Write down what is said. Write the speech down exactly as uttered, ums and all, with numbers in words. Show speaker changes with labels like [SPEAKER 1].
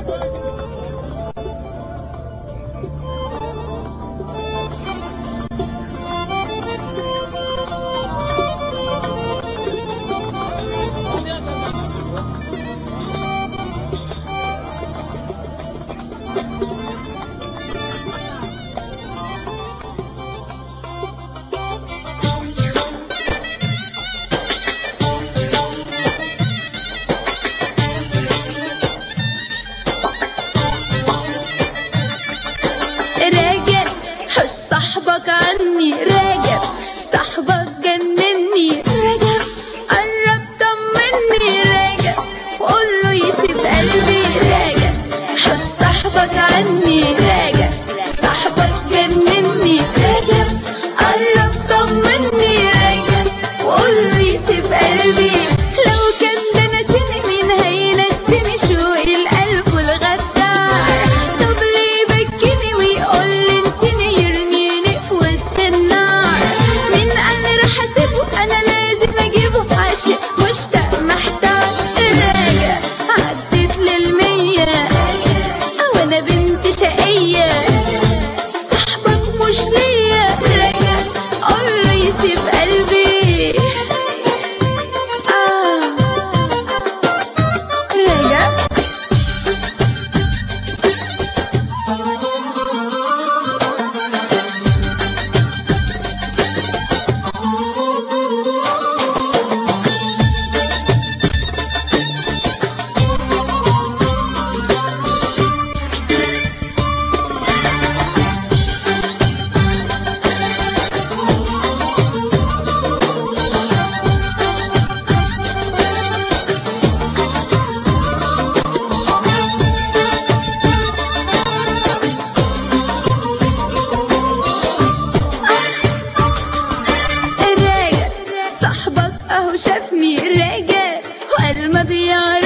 [SPEAKER 1] صاحبك عني راجع، صاحبك جنني راجع، قرب طمني راجع، وقوله يسيب قلبي راجع. حوش صاحبك عني راجع، صاحبك جنني راجع، قرب طمني راجع، وقوله يسيب قلبي. لو كان ده ناسيني مين هينسيني شوق القلب والغدار؟ طب ليه بكيني ويقول لي نسيني يرميني في وسط النار؟ مين انا راح اسيبه؟ انا لازم اجيبه، عاشق مشتاق محتار راجع. عدت للمية وانا بنت شقية، صاحبك مش ليا راجع، قوله يسيب قلبي. آه راجع. صاحبك اهو شافني راجع، وقال ما بيعرف